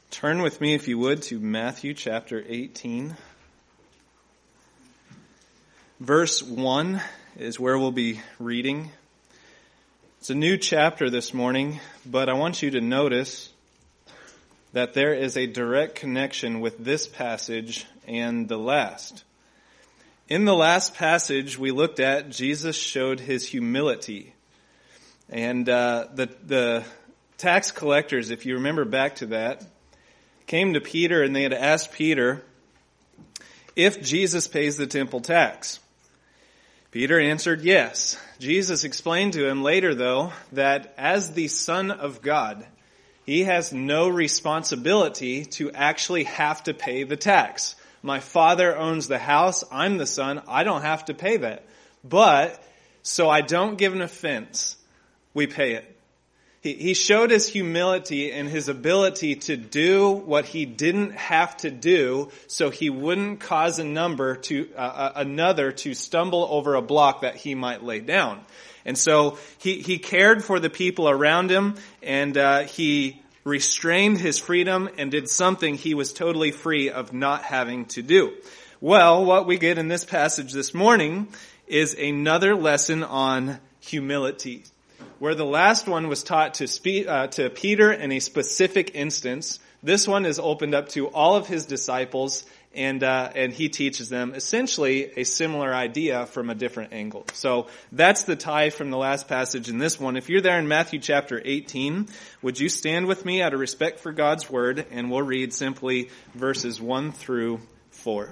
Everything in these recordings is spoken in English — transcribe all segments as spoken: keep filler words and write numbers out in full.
Turn with me, if you would, to Matthew chapter eighteen. Verse one is where we'll be reading. It's a new chapter this morning, but I want you to notice that there is a direct connection with this passage and the last. In the last passage we looked at, Jesus showed his humility. And uh, the, the tax collectors, if you remember back to that, came to Peter and they had asked Peter if Jesus pays the temple tax. Peter answered yes. Jesus explained to him later, though, that as the Son of God, he has no responsibility to actually have to pay the tax. My Father owns the house. I'm the Son. I don't have to pay that. But, so I don't give an offense, we pay it. He, he showed his humility and his ability to do what he didn't have to do so he wouldn't cause a number to, uh, another to stumble over a block that he might lay down. And so he, he cared for the people around him, and uh, he restrained his freedom and did something he was totally free of not having to do. Well, what we get in this passage this morning is another lesson on humility. Where the last one was taught to, spe- uh, to Peter in a specific instance, this one is opened up to all of his disciples, and uh, and he teaches them essentially a similar idea from a different angle. So that's the tie from the last passage in this one. If you're there in Matthew chapter eighteen, would you stand with me out of respect for God's word, and we'll read simply verses one through four.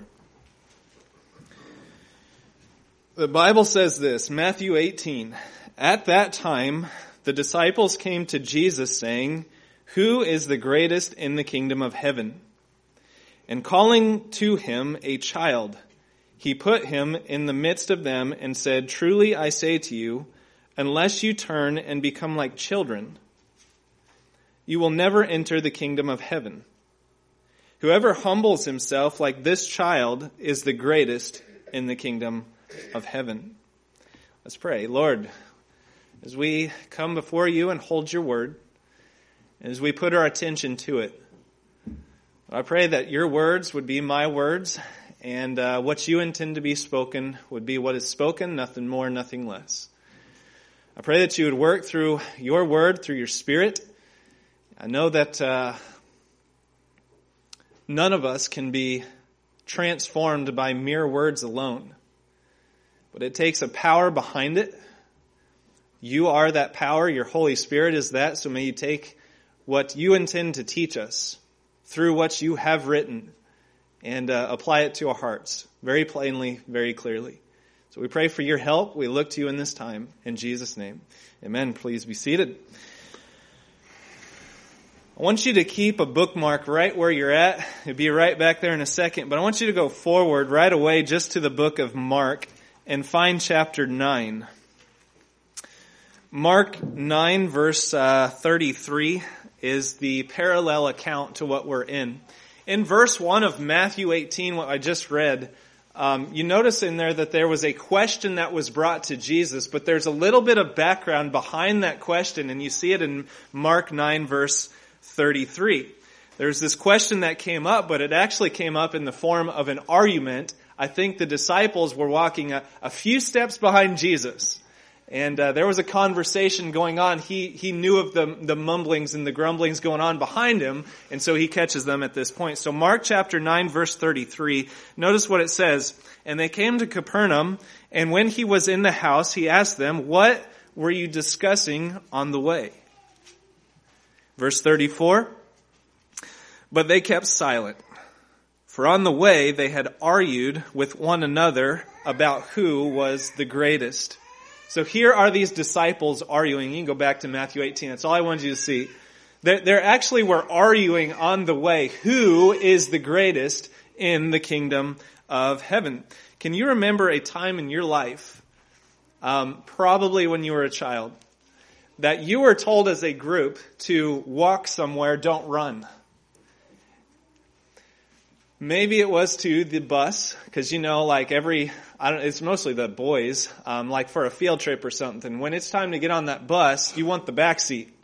The Bible says this, Matthew eighteen. At that time, the disciples came to Jesus saying, "Who is the greatest in the kingdom of heaven?" And calling to him a child, he put him in the midst of them and said, "Truly I say to you, unless you turn and become like children, you will never enter the kingdom of heaven. Whoever humbles himself like this child is the greatest in the kingdom of heaven." Let's pray. Lord, as we come before you and hold your word, as we put our attention to it, I pray that your words would be my words, and uh, what you intend to be spoken would be what is spoken, nothing more, nothing less. I pray that you would work through your word, through your Spirit. I know that uh, none of us can be transformed by mere words alone, but it takes a power behind it. You are that power. Your Holy Spirit is that. So may you take what you intend to teach us through what you have written and uh, apply it to our hearts very plainly, very clearly. So we pray for your help. We look to you in this time. In Jesus' name, amen. Please be seated. I want you to keep a bookmark right where you're at. It'll be right back there in a second. But I want you to go forward right away just to the book of Mark and find chapter nine. Mark nine verse uh, thirty-three is the parallel account to what we're in. In verse one of Matthew eighteen, what I just read, um, you notice in there that there was a question that was brought to Jesus, but there's a little bit of background behind that question, and you see it in Mark nine verse thirty-three. There's this question that came up, but it actually came up in the form of an argument. I think the disciples were walking a, a few steps behind Jesus. And uh, there was a conversation going on. He he knew of the the mumblings and the grumblings going on behind him, and so he catches them at this point. So Mark chapter nine verse thirty-three, notice what it says. And they came to Capernaum, and when he was in the house, he asked them, "What were you discussing on the way?" Verse thirty-four, but they kept silent, for on the way they had argued with one another about who was the greatest. So here are these disciples arguing. You can go back to Matthew eighteen. That's all I wanted you to see. They're, they're actually were arguing on the way. Who is the greatest in the kingdom of heaven? Can you remember a time in your life, um, probably when you were a child, that you were told as a group to walk somewhere, don't run? Maybe it was to the bus, because you know, like every, I don't, it's mostly the boys, um, like for a field trip or something. When it's time to get on that bus, you want the back seat.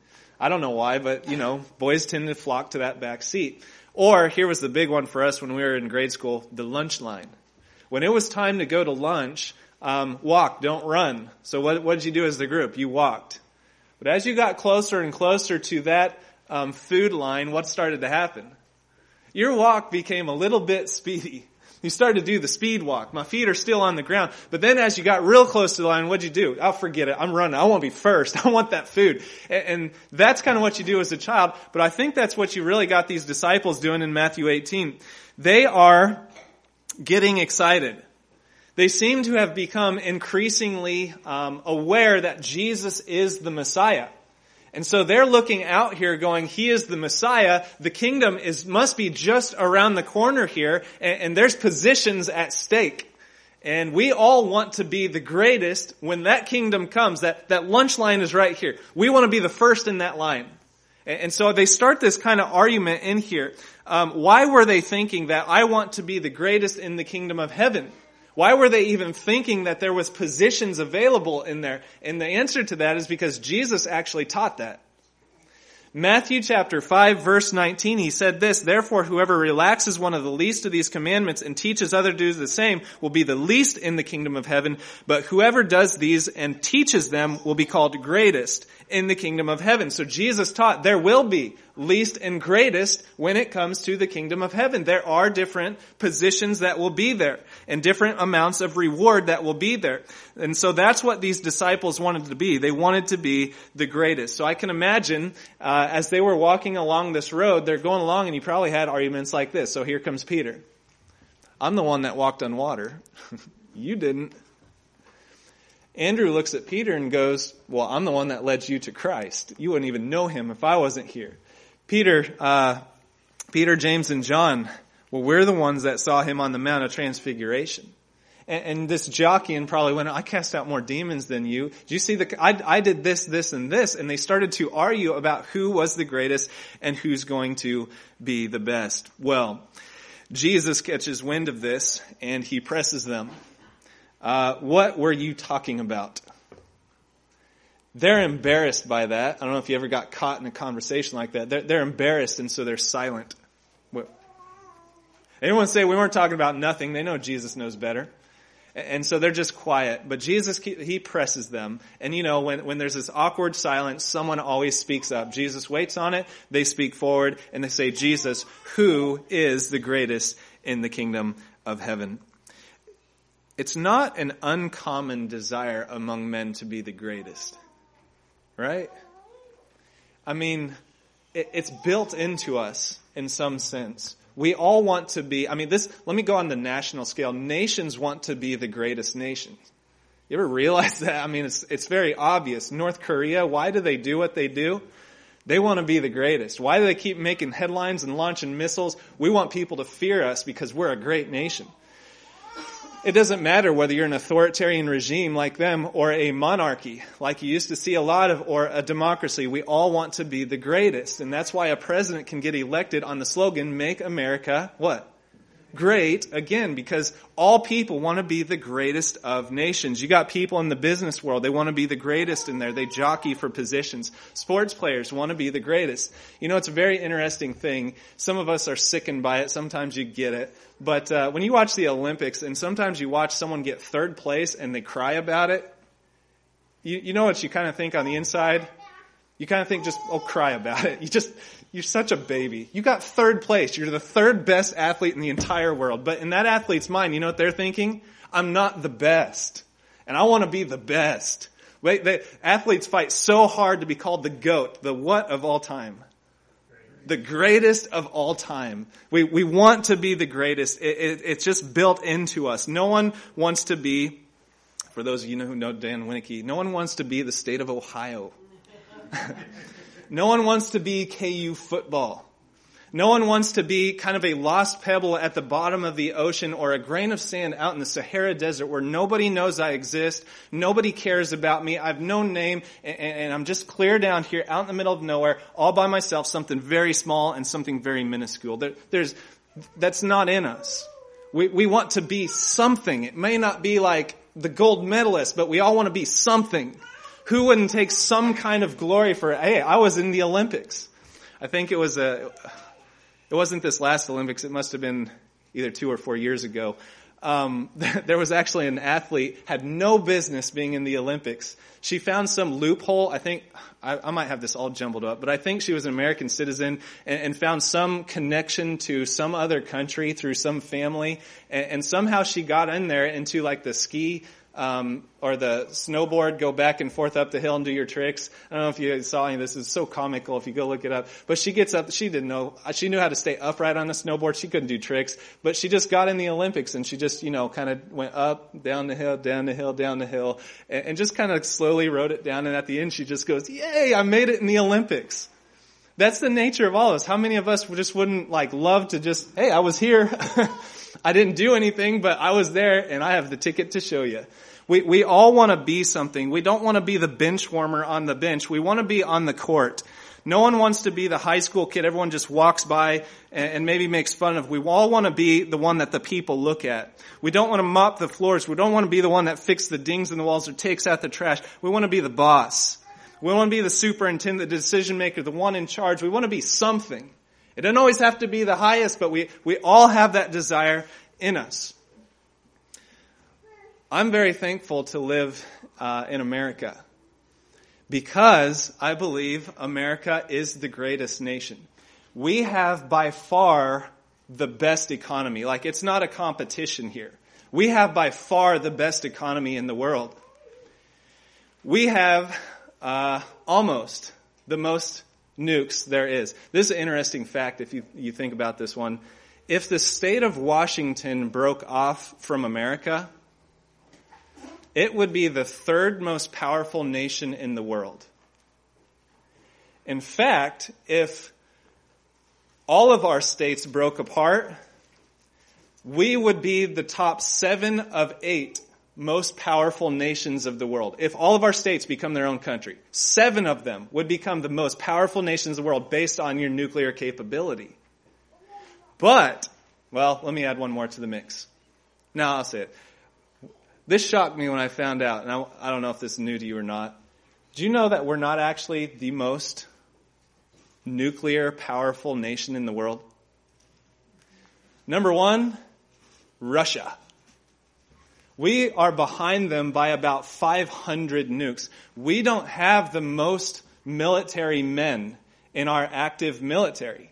I don't know why, but, you know, boys tend to flock to that back seat. Or, here was the big one for us when we were in grade school, the lunch line. When it was time to go to lunch, um, walk, don't run. So what, what did you do as the group? You walked. But as you got closer and closer to that um, food line, what started to happen? Your walk became a little bit speedy. You started to do the speed walk. My feet are still on the ground. But then as you got real close to the line, what'd you do? I'll forget it. I'm running. I want to be first. I want that food. And, and that's kind of what you do as a child. But I think that's what you really got these disciples doing in Matthew eighteen. They are getting excited. They seem to have become increasingly um, aware that Jesus is the Messiah. And so they're looking out here going, he is the Messiah. The kingdom is must be just around the corner here. And, and there's positions at stake. And we all want to be the greatest when that kingdom comes. That, that lunch line is right here. We want to be the first in that line. And, and so they start this kind of argument in here. Um, why were they thinking that I want to be the greatest in the kingdom of heaven? Why were they even thinking that there was positions available in there? And the answer to that is because Jesus actually taught that. Matthew chapter five verse nineteen, he said this, therefore whoever relaxes one of the least of these commandments and teaches others to do the same will be the least in the kingdom of heaven. But whoever does these and teaches them will be called greatest in the kingdom of heaven. So Jesus taught there will be least and greatest when it comes to the kingdom of heaven. There are different positions that will be there and different amounts of reward that will be there. And so that's what these disciples wanted to be. They wanted to be the greatest. So I can imagine uh, as they were walking along this road, they're going along and you probably had arguments like this. So here comes Peter. I'm the one that walked on water. You didn't. Andrew looks at Peter and goes, well, I'm the one that led you to Christ. You wouldn't even know him if I wasn't here. Peter, uh, Peter, James, and John, well, we're the ones that saw him on the Mount of Transfiguration. And, and this jockeying probably went, I cast out more demons than you. Do you see the, I, I did this, this, and this. And they started to argue about who was the greatest and who's going to be the best. Well, Jesus catches wind of this and he presses them. Uh, what were you talking about? They're embarrassed by that. I don't know if you ever got caught in a conversation like that. They're, they're embarrassed and so they're silent. What? Anyone say we weren't talking about nothing? They know Jesus knows better. And so they're just quiet. But Jesus, he presses them. And you know, when, when there's this awkward silence, someone always speaks up. Jesus waits on it. They speak forward and they say, Jesus, who is the greatest in the kingdom of heaven? It's not an uncommon desire among men to be the greatest. Right? I mean, it, it's built into us in some sense. We all want to be, I mean, this, let me go on the national scale. Nations want to be the greatest nation. You ever realize that? I mean, it's, it's very obvious. North Korea, why do they do what they do? They want to be the greatest. Why do they keep making headlines and launching missiles? We want people to fear us because we're a great nation. It doesn't matter whether you're an authoritarian regime like them or a monarchy like you used to see a lot of, or a democracy. We all want to be the greatest. And that's why a president can get elected on the slogan, make America, what? Great again, because all people want to be the greatest of nations. You got people in the business world, they want to be the greatest in there. They jockey for positions. Sports players want to be the greatest. You know, it's a very interesting thing. Some of us are sickened by it. Sometimes you get it. But uh, when you watch the Olympics and sometimes you watch someone get third place and they cry about it, you, you know what you kind of think on the inside? You kind of think just, oh, cry about it. You just, you're such a baby. You got third place. You're the third best athlete in the entire world. But in that athlete's mind, you know what they're thinking? I'm not the best. And I want to be the best. Wait, the athletes fight so hard to be called the GOAT, the what of all time? The greatest of all time. We, we want to be the greatest. It, it, it's just built into us. No one wants to be, for those of you who know Dan Winnicky, no one wants to be the state of Ohio. No one wants to be K U football. No one wants to be kind of a lost pebble at the bottom of the ocean or a grain of sand out in the Sahara Desert where nobody knows I exist, nobody cares about me, I have no name, and, and I'm just clear down here out in the middle of nowhere, all by myself, something very small and something very minuscule. There, there's, that's not in us. We, we want to be something. It may not be like the gold medalist, but we all want to be something. Who wouldn't take some kind of glory for, hey, I was in the Olympics? I think it was a, it wasn't this last Olympics. It must have been either two or four years ago. Um, there was actually an athlete, had no business being in the Olympics. She found some loophole. I think, I, I might have this all jumbled up, but I think she was an American citizen and, and found some connection to some other country through some family. And, and somehow she got in there into like the ski Um, or the snowboard, go back and forth up the hill and do your tricks. I don't know if you saw any of this. It's so comical if you go look it up. But she gets up, she didn't know, she knew how to stay upright on the snowboard. She couldn't do tricks. But she just got in the Olympics and she just, you know, kind of went up, down the hill, down the hill, down the hill, and, and just kind of slowly rode it down. And at the end she just goes, yay, I made it in the Olympics. That's the nature of all of us. How many of us just wouldn't like love to just, hey, I was here. I didn't do anything, but I was there and I have the ticket to show you. We, we all want to be something. We don't want to be the bench warmer on the bench. We want to be on the court. No one wants to be the high school kid everyone just walks by and, and maybe makes fun of. We all want to be the one that the people look at. We don't want to mop the floors. We don't want to be the one that fixes the dings in the walls or takes out the trash. We want to be the boss. We want to be the superintendent, the decision maker, the one in charge. We want to be something. It doesn't always have to be the highest, but we, we all have that desire in us. I'm very thankful to live uh, in America because I believe America is the greatest nation. We have by far the best economy. Like, it's not a competition here. We have by far the best economy in the world. We have uh, almost the most nukes there is. This is an interesting fact if you, you think about this one. If the state of Washington broke off from America, it would be the third most powerful nation in the world. In fact, if all of our states broke apart, we would be the top seven of eight most powerful nations of the world. If all of our states become their own country, seven of them would become the most powerful nations of the world based on your nuclear capability. But, well, let me add one more to the mix. Now I'll say it. This shocked me when I found out, and I, I don't know if this is new to you or not. Do you know that we're not actually the most nuclear powerful nation in the world? Number one, Russia. We are behind them by about five hundred nukes. We don't have the most military men in our active military.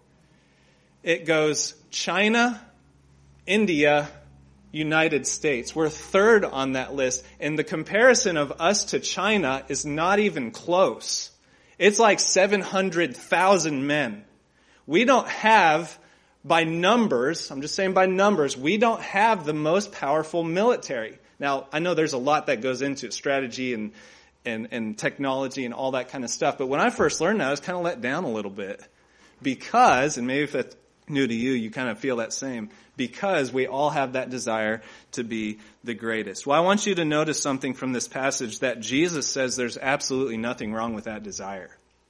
It goes China, India, United States. We're third on that list, and the comparison of us to China is not even close. It's like seven hundred thousand men. We don't have, by numbers, I'm just saying by numbers, we don't have the most powerful military. Now, I know there's a lot that goes into it, strategy and, and, and technology and all that kind of stuff, but when I first learned that, I was kind of let down a little bit. Because, and maybe if that's new to you, you kind of feel that same, because we all have that desire to be the greatest. Well, I want you to notice something from this passage, that Jesus says there's absolutely nothing wrong with that desire.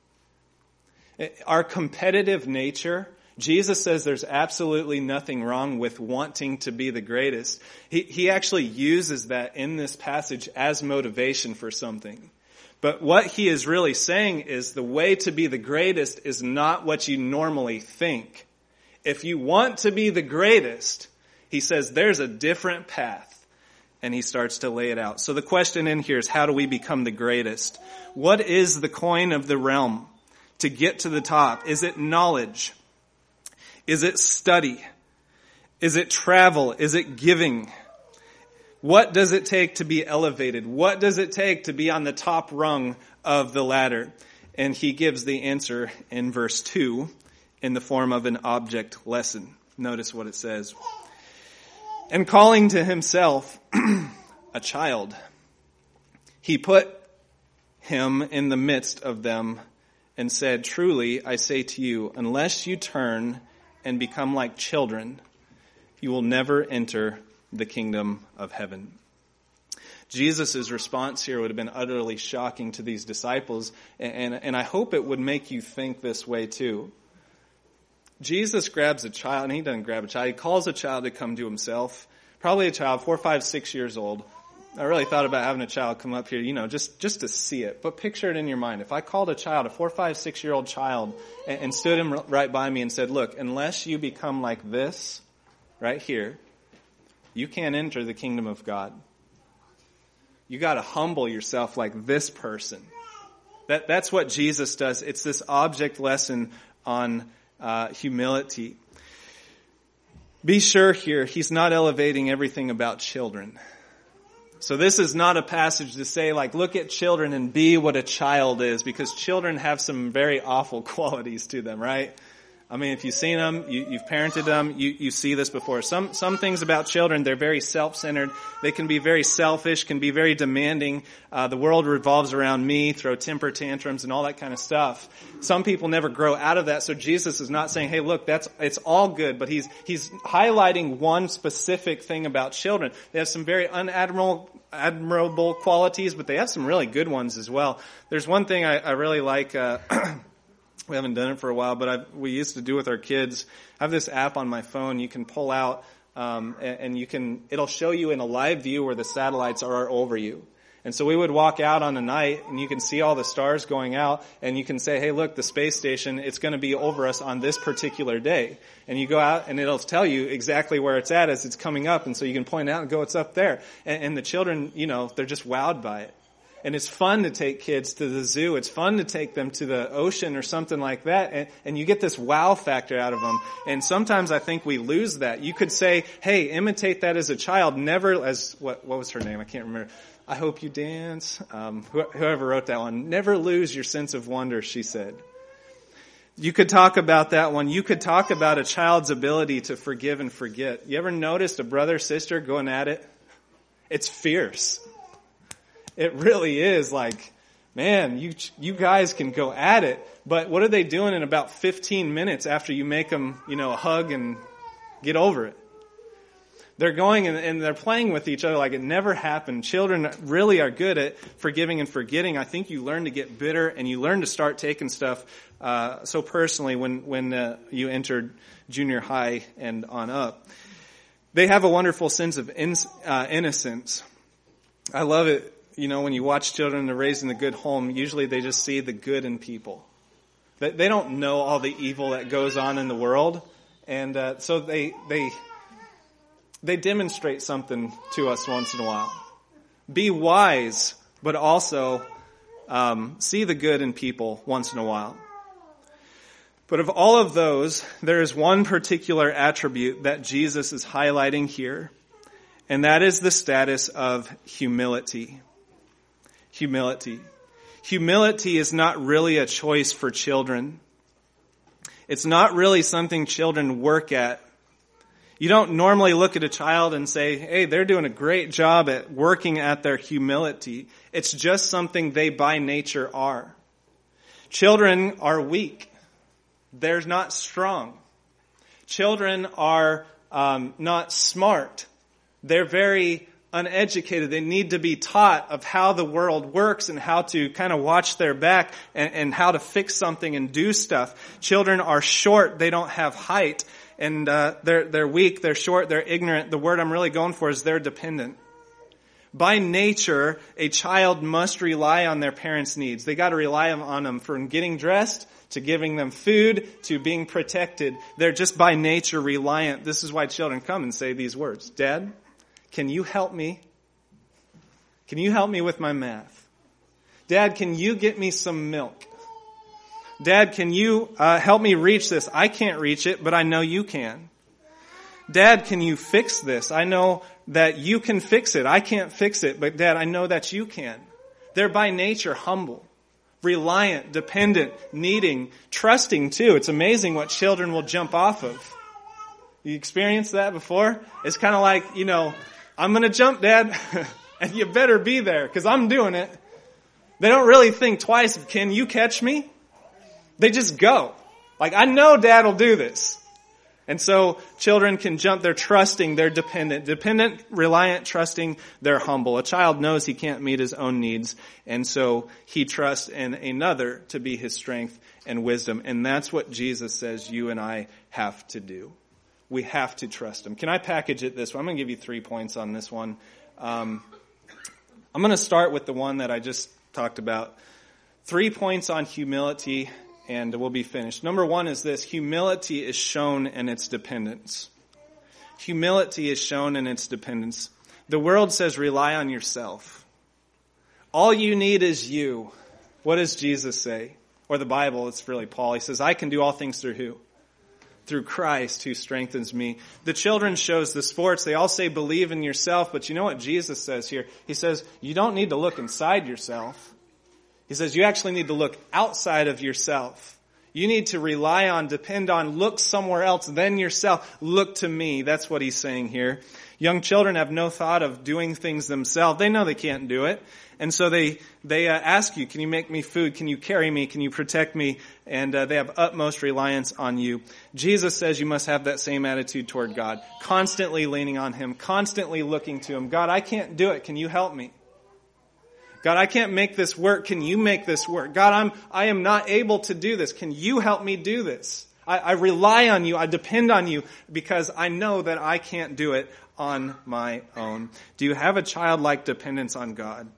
Our competitive nature, Jesus says there's absolutely nothing wrong with wanting to be the greatest. He, he actually uses that in this passage as motivation for something. But what he is really saying is the way to be the greatest is not what you normally think. If you want to be the greatest, he says there's a different path. And he starts to lay it out. So the question in here is, how do we become the greatest? What is the coin of the realm to get to the top? Is it knowledge? Is it study? Is it travel? Is it giving? What does it take to be elevated? What does it take to be on the top rung of the ladder? And he gives the answer in verse two in the form of an object lesson. Notice what it says. And calling to himself a child, he put him in the midst of them and said, truly, I say to you, unless you turn and become like children, you will never enter the kingdom of heaven. Jesus' response here would have been utterly shocking to these disciples, and, and, and I hope it would make you think this way too. Jesus grabs a child, and he doesn't grab a child. He calls a child to come to himself, probably a child, four, five, six years old, I really thought about having a child come up here, you know, just, just to see it. But picture it in your mind. If I called a child, a four, five, six-year-old child, and, and stood him right by me and said, look, unless you become like this right here, you can't enter the kingdom of God. You got to humble yourself like this person. That, that's what Jesus does. It's this object lesson on uh, humility. Be sure here, he's not elevating everything about children. So this is not a passage to say, like, look at children and be what a child is, because children have some very awful qualities to them, right? I mean, if you've seen them, you, you've parented them, you, you see this before. Some, some things about children, they're very self-centered. They can be very selfish, can be very demanding. Uh, the world revolves around me, throw temper tantrums and all that kind of stuff. Some people never grow out of that. So Jesus is not saying, hey, look, that's, it's all good, but he's, he's highlighting one specific thing about children. They have some very unadmirable, admirable qualities, but they have some really good ones as well. There's one thing I, I really like, uh, we haven't done it for a while, but I've, we used to do with our kids. I have this app on my phone you can pull out, um, and, and you can, it'll show you in a live view where the satellites are over you. And so we would walk out on a night and you can see all the stars going out and you can say, hey, look, the space station, it's going to be over us on this particular day. And you go out and it'll tell you exactly where it's at as it's coming up. And so you can point out and go, it's up there. And, and the children, you know, they're just wowed by it. And it's fun to take kids to the zoo. It's fun to take them to the ocean or something like that. And, and you get this wow factor out of them. And sometimes I think we lose that. You could say, hey, imitate that as a child. Never, as, what, what was her name? I can't remember. I hope you dance. Um, wh- whoever wrote that one. Never lose your sense of wonder, she said. You could talk about that one. You could talk about a child's ability to forgive and forget. You ever noticed a brother or sister going at it? It's fierce. It really is like, man, you you guys can go at it. But what are they doing in about fifteen minutes after you make them, you know, hug and get over it? They're going and, and they're playing with each other like it never happened. Children really are good at forgiving and forgetting. I think you learn to get bitter and you learn to start taking stuff uh, so personally when, when uh, you entered junior high and on up. They have a wonderful sense of in, uh, innocence. I love it. You know, when you watch children, they're raised in a good home, usually they just see the good in people. They don't know all the evil that goes on in the world. And uh, so they they they demonstrate something to us once in a while. Be wise, but also um, see the good in people once in a while. But of all of those, there is one particular attribute that Jesus is highlighting here, and that is the status of humility. Humility. Humility is not really a choice for children. It's not really something children work at. You don't normally look at a child and say, hey, they're doing a great job at working at their humility. It's just something they by nature are. Children are weak. They're not strong. Children are um, not smart. They're very uneducated. They need to be taught of how the world works and how to kind of watch their back and, and how to fix something and do stuff. Children are short. They don't have height. And uh, they're they're weak, they're short, they're ignorant. The word I'm really going for is they're dependent. By nature, a child must rely on their parents' needs. They got to rely on them from getting dressed to giving them food to being protected. They're just by nature reliant. This is why children come and say these words. Dad, can you help me? Can you help me with my math? Dad, can you get me some milk? Dad, can you uh, help me reach this? I can't reach it, but I know you can. Dad, can you fix this? I know that you can fix it. I can't fix it, but Dad, I know that you can. They're by nature humble, reliant, dependent, needing, trusting too. It's amazing what children will jump off of. You experienced that before? It's kind of like, you know, I'm going to jump, Dad, and you better be there because I'm doing it. They don't really think twice. Can you catch me? They just go. Like, I know Dad will do this. And so children can jump. They're trusting. They're dependent. Dependent, reliant, trusting. They're humble. A child knows he can't meet his own needs. And so he trusts in another to be his strength and wisdom. And that's what Jesus says you and I have to do. We have to trust him. Can I package it this way? I'm going to give you three points on this one. Um, I'm going to start with the one that I just talked about. Three points on humility, and we'll be finished. Number one is this: humility is shown in its dependence. Humility is shown in its dependence. The world says rely on yourself. All you need is you. What does Jesus say? Or the Bible, it's really Paul. He says, I can do all things through who? Through Christ who strengthens me. The children shows, the sports, they all say believe in yourself, but you know what Jesus says here? He says you don't need to look inside yourself. He says you actually need to look outside of yourself. You need to rely on, depend on, look somewhere else than yourself. Look to me. That's what he's saying here. Young children have no thought of doing things themselves. They know they can't do it. And so they they uh, ask you, can you make me food? Can you carry me? Can you protect me? And uh, they have utmost reliance on you. Jesus says you must have that same attitude toward God. Constantly leaning on Him. Constantly looking to Him. God, I can't do it. Can you help me? God, I can't make this work. Can you make this work? God, I'm, I am not able to do this. Can you help me do this? I, I rely on you. I depend on you because I know that I can't do it on my own. Do you have a childlike dependence on God?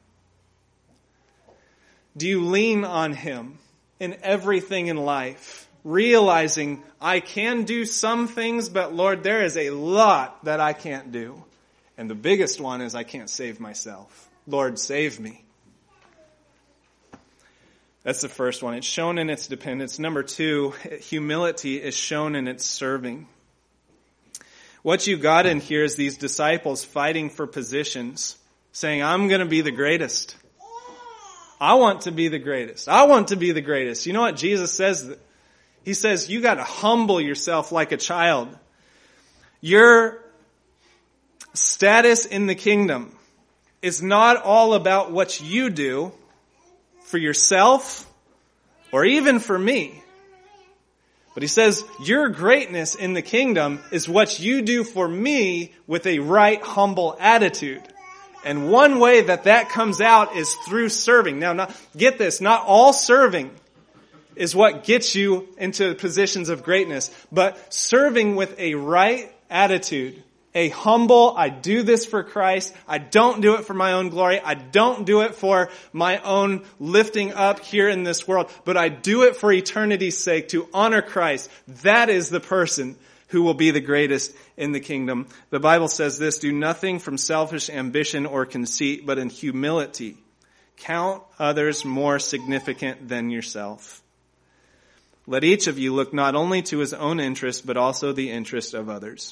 Do you lean on Him in everything in life, realizing I can do some things, but Lord, there is a lot that I can't do. And the biggest one is I can't save myself. Lord, save me. That's the first one. It's shown in its dependence. Number two, humility is shown in its serving. What you got in here is these disciples fighting for positions, saying, I'm going to be the greatest. I want to be the greatest. I want to be the greatest. You know what Jesus says? He says, you got to humble yourself like a child. Your status in the kingdom is not all about what you do for yourself or even for me. But he says, your greatness in the kingdom is what you do for me with a right, humble attitude. And one way that that comes out is through serving. Now, not, get this, not all serving is what gets you into positions of greatness, but serving with a right attitude. A humble, I do this for Christ. I don't do it for my own glory. I don't do it for my own lifting up here in this world, but I do it for eternity's sake to honor Christ. That is the person who will be the greatest in the kingdom. The Bible says this: do nothing from selfish ambition or conceit, but in humility count others more significant than yourself. Let each of you look not only to his own interest, but also the interest of others.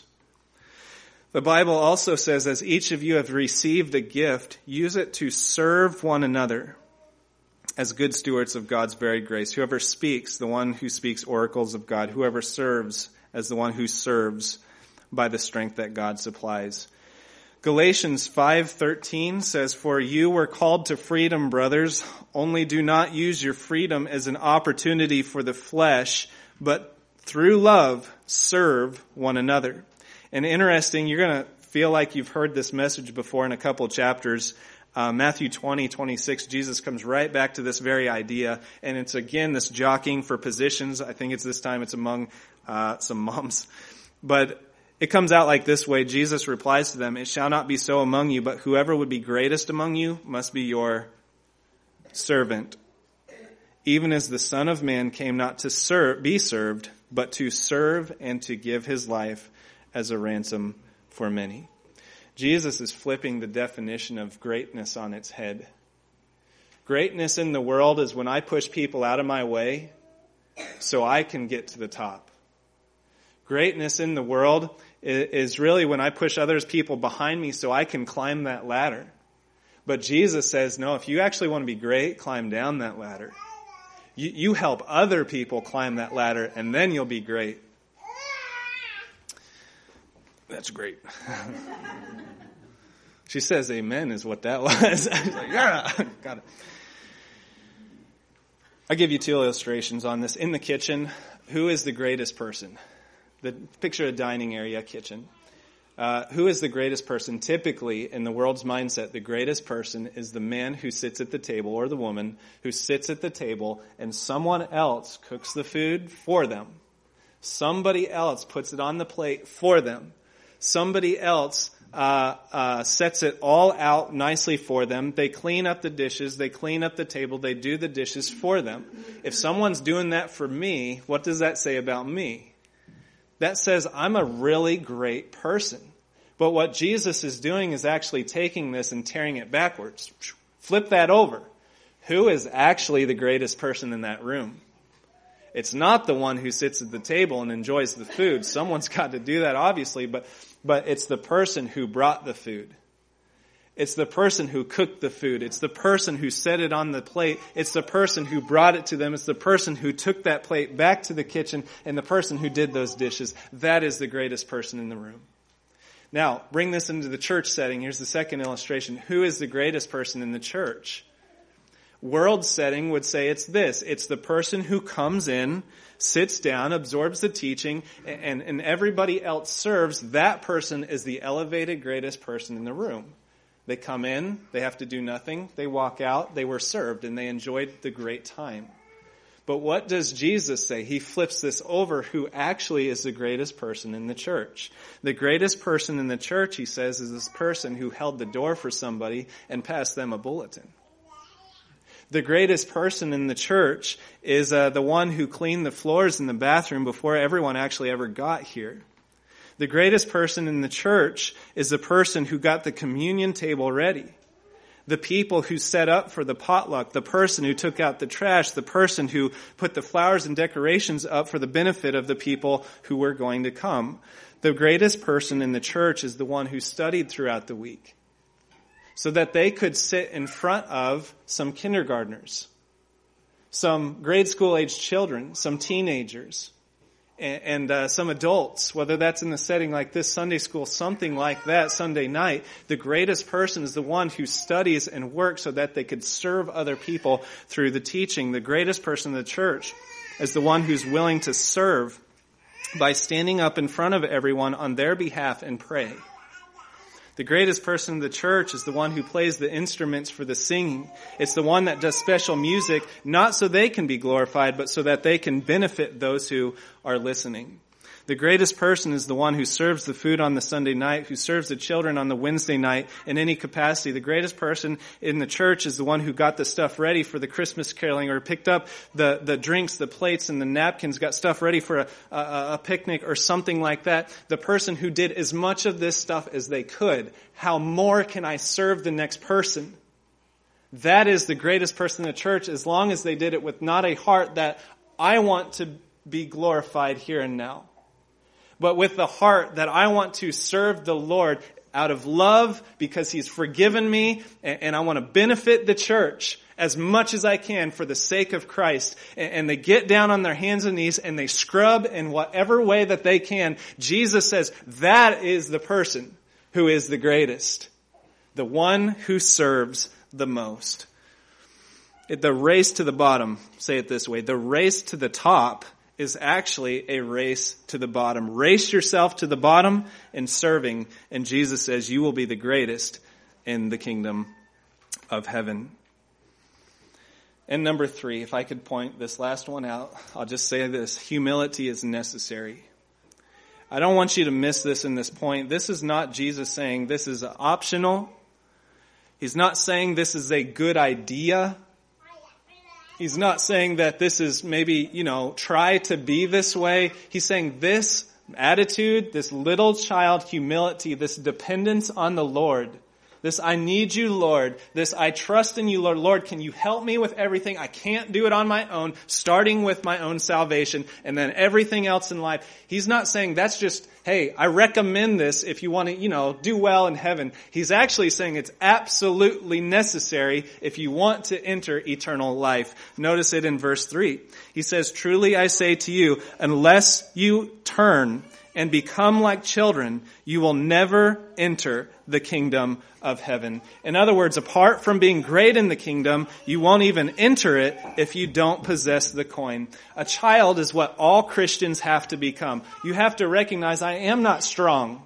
The Bible also says, as each of you have received a gift, use it to serve one another as good stewards of God's varied grace. Whoever speaks, the one who speaks oracles of God. Whoever serves, as the one who serves by the strength that God supplies. Galatians five thirteen says, for you were called to freedom, brothers. Only do not use your freedom as an opportunity for the flesh, but through love serve one another. And interesting, you're going to feel like you've heard this message before in a couple chapters. Uh, Matthew twenty, twenty-six, Jesus comes right back to this very idea. And it's again this jockeying for positions. I think it's this time it's among uh, some moms. But it comes out like this way. Jesus replies to them, it shall not be so among you, but whoever would be greatest among you must be your servant. Even as the Son of Man came not to serve, be served, but to serve and to give his life as a ransom for many. Jesus is flipping the definition of greatness on its head. Greatness in the world is when I push people out of my way so I can get to the top. Greatness in the world is really when I push others people behind me so I can climb that ladder. But Jesus says, no, if you actually want to be great, climb down that ladder. You, you help other people climb that ladder, and then you'll be great. That's great. She says amen is what that was. I was like, yeah, got it. I'll give you two illustrations on this. In the kitchen, who is the greatest person? The picture a dining area kitchen. Uh, who is the greatest person? Typically, in the world's mindset, the greatest person is the man who sits at the table, or the woman who sits at the table, and someone else cooks the food for them. Somebody else puts it on the plate for them. Somebody else uh, uh, sets it all out nicely for them. They clean up the dishes. They clean up the table. They do the dishes for them. If someone's doing that for me, what does that say about me? That says I'm a really great person. But what Jesus is doing is actually taking this and tearing it backwards. Flip that over. Who is actually the greatest person in that room? It's not the one who sits at the table and enjoys the food. Someone's got to do that, obviously, but, but it's the person who brought the food. It's the person who cooked the food. It's the person who set it on the plate. It's the person who brought it to them. It's the person who took that plate back to the kitchen, and the person who did those dishes. That is the greatest person in the room. Now, bring this into the church setting. Here's the second illustration. Who is the greatest person in the church? World setting would say it's this. It's the person who comes in, sits down, absorbs the teaching, and, and everybody else serves. That person is the elevated greatest person in the room. They come in, they have to do nothing, they walk out, they were served, and they enjoyed the great time. But what does Jesus say? He flips this over. Who actually is the greatest person in the church? The greatest person in the church, he says, is this person who held the door for somebody and passed them a bulletin. The greatest person in the church is uh, the one who cleaned the floors in the bathroom before everyone actually ever got here. The greatest person in the church is the person who got the communion table ready. The people who set up for the potluck, the person who took out the trash, the person who put the flowers and decorations up for the benefit of the people who were going to come. The greatest person in the church is the one who studied throughout the week, so that they could sit in front of some kindergartners, some grade school age children, some teenagers, and, and uh, some adults, whether that's in the setting like this Sunday school, something like that Sunday night. The greatest person is the one who studies and works so that they could serve other people through the teaching. The greatest person in the church is the one who's willing to serve by standing up in front of everyone on their behalf and pray. The greatest person in the church is the one who plays the instruments for the singing. It's the one that does special music, not so they can be glorified, but so that they can benefit those who are listening. The greatest person is the one who serves the food on the Sunday night, who serves the children on the Wednesday night in any capacity. The greatest person in the church is the one who got the stuff ready for the Christmas caroling, or picked up the, the drinks, the plates, and the napkins, got stuff ready for a, a, a picnic or something like that. The person who did as much of this stuff as they could. How more can I serve the next person? That is the greatest person in the church, as long as they did it with not a heart that I want to be glorified here and now, but with the heart that I want to serve the Lord out of love because He's forgiven me, and I want to benefit the church as much as I can for the sake of Christ. And they get down on their hands and knees and they scrub in whatever way that they can. Jesus says that is the person who is the greatest, the one who serves the most. The race to the bottom, say it this way, the race to the top is actually a race to the bottom. Race yourself to the bottom in serving, and Jesus says you will be the greatest in the kingdom of heaven. And number three, if I could point this last one out, I'll just say this: humility is necessary. I don't want you to miss this in this point. This is not Jesus saying this is optional. He's not saying this is a good idea. He's not saying that this is maybe, you know, try to be this way. He's saying this attitude, this little child humility, this dependence on the Lord, this I need you, Lord, this I trust in you, Lord. Lord, can you help me with everything? I can't do it on my own, starting with my own salvation and then everything else in life. He's not saying that's just, hey, I recommend this if you want to, you know, do well in heaven. He's actually saying it's absolutely necessary if you want to enter eternal life. Notice it in verse three. He says, truly I say to you, unless you turn and become like children, you will never enter the kingdom of heaven. In other words, apart from being great in the kingdom, you won't even enter it if you don't possess the coin. A child is what all Christians have to become. You have to recognize I am not strong.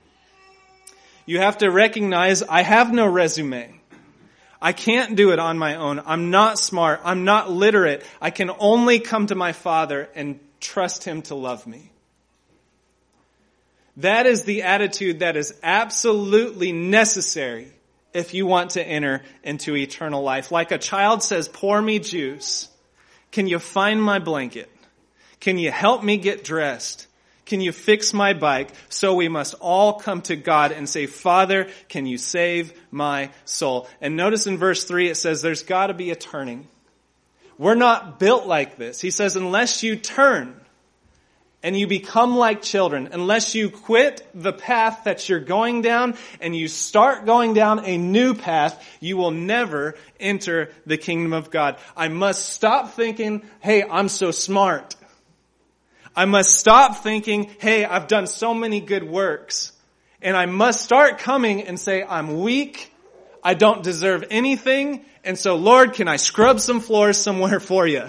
You have to recognize I have no resume. I can't do it on my own. I'm not smart. I'm not literate. I can only come to my Father and trust Him to love me. That is the attitude that is absolutely necessary if you want to enter into eternal life. Like a child says, pour me juice. Can you find my blanket? Can you help me get dressed? Can you fix my bike? So we must all come to God and say, Father, can you save my soul? And notice in verse three, it says there's got to be a turning. We're not built like this. He says, unless you turn and you become like children, unless you quit the path that you're going down and you start going down a new path, you will never enter the kingdom of God. I must stop thinking, hey, I'm so smart. I must stop thinking, hey, I've done so many good works. And I must start coming and say, I'm weak. I don't deserve anything. And so, Lord, can I scrub some floors somewhere for you?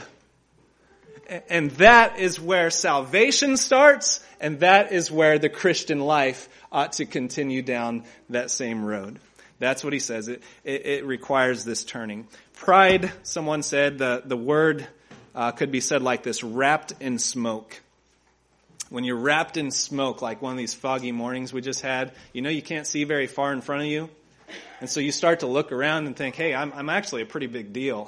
And that is where salvation starts, and that is where the Christian life ought to continue down that same road. That's what he says. It, it, it requires this turning. Pride, someone said, the, the word uh, could be said like this, wrapped in smoke. When you're wrapped in smoke, like one of these foggy mornings we just had, you know you can't see very far in front of you. And so you start to look around and think, hey, I'm, I'm actually a pretty big deal.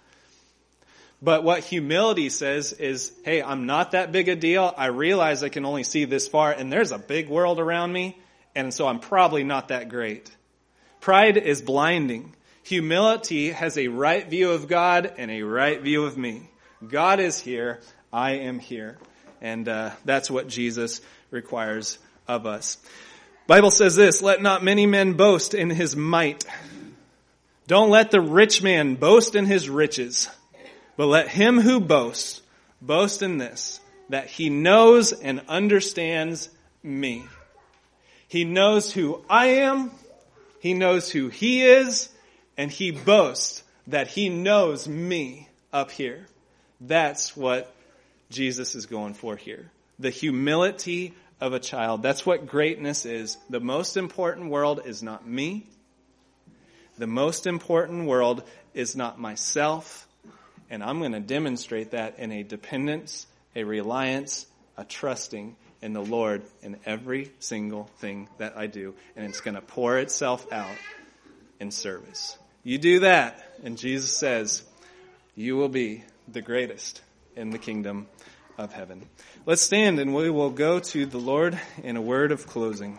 But what humility says is, hey, I'm not that big a deal. I realize I can only see this far, and there's a big world around me, and so I'm probably not that great. Pride is blinding. Humility has a right view of God and a right view of me. God is here. I am here. And uh, that's what Jesus requires of us. Bible says this, let not many men boast in his might. Don't let the rich man boast in his riches. But let him who boasts, boast in this, that he knows and understands me. He knows who I am, he knows who he is, and he boasts that he knows me up here. That's what Jesus is going for here. The humility of a child. That's what greatness is. The most important world is not me. The most important world is not myself. And I'm going to demonstrate that in a dependence, a reliance, a trusting in the Lord in every single thing that I do. And it's going to pour itself out in service. You do that, and Jesus says, you will be the greatest in the kingdom of heaven. Let's stand and we will go to the Lord in a word of closing.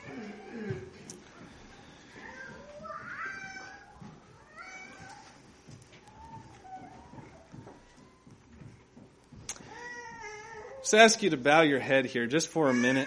Just ask you to bow your head here just for a minute.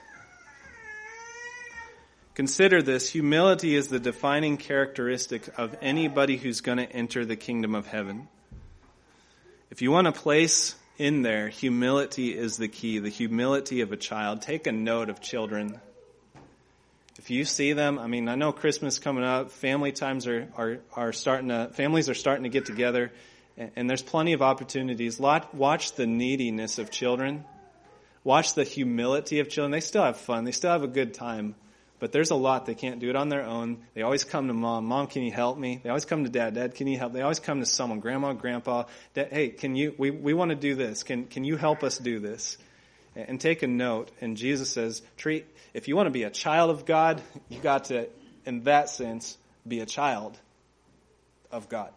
Consider this. Humility is the defining characteristic of anybody who's going to enter the kingdom of heaven. If you want to place in there, humility is the key, the humility of a child. Take a note of children. If you see them, I mean, I know Christmas coming up, family times are, are, are starting to, families are starting to get together. And there's plenty of opportunities. Watch the neediness of children. Watch the humility of children. They still have fun. They still have a good time. But there's a lot. They can't do it on their own. They always come to mom. Mom, can you help me? They always come to dad. Dad, can you help? They always come to someone. Grandma, grandpa. Dad, hey, can you, we, we want to do this. Can, can you help us do this? And take a note. And Jesus says, treat, if you want to be a child of God, you got to, in that sense, be a child of God.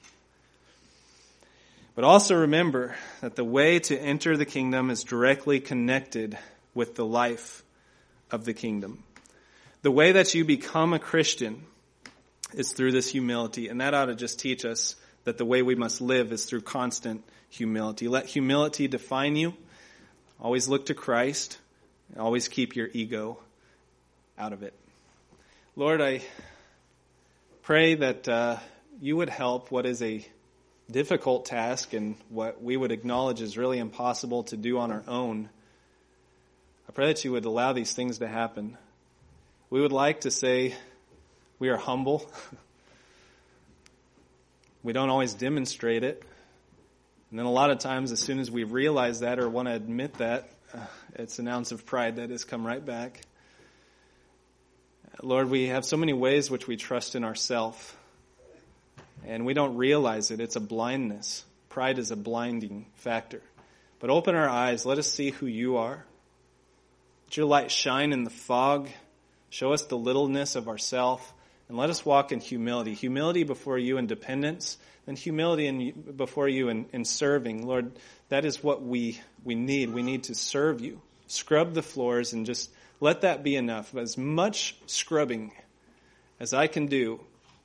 But also remember that the way to enter the kingdom is directly connected with the life of the kingdom. The way that you become a Christian is through this humility, and that ought to just teach us that the way we must live is through constant humility. Let humility define you. Always look to Christ. Always keep your ego out of it. Lord, I pray that uh, you would help what is a difficult task and what we would acknowledge is really impossible to do on our own. I pray that you would allow these things to happen. We would like to say we are humble. We don't always demonstrate it. And then a lot of times, as soon as we realize that or want to admit that, uh, it's an ounce of pride that has come right back. Lord, we have so many ways which we trust in ourselves. And we don't realize it. It's a blindness. Pride is a blinding factor. But open our eyes. Let us see who you are. Let your light shine in the fog. Show us the littleness of ourselves. And let us walk in humility. Humility before you in dependence, and humility in, before you in, in serving. Lord, that is what we, we need. We need to serve you. Scrub the floors and just let that be enough. As much scrubbing as I can do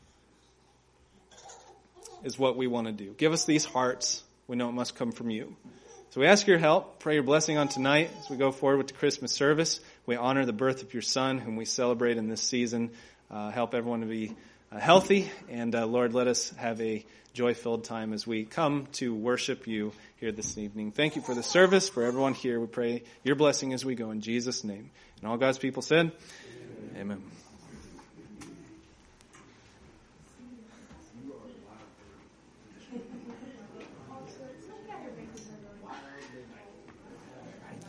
is what we want to do. Give us these hearts. We know it must come from you. So we ask your help. Pray your blessing on tonight as we go forward with the Christmas service. We honor the birth of your Son, whom we celebrate in this season. Uh, help everyone to be uh, healthy. And uh, Lord, let us have a joy-filled time as we come to worship you here this evening. Thank you for the service, for everyone here. We pray your blessing as we go in Jesus' name. And all God's people said, Amen. Amen.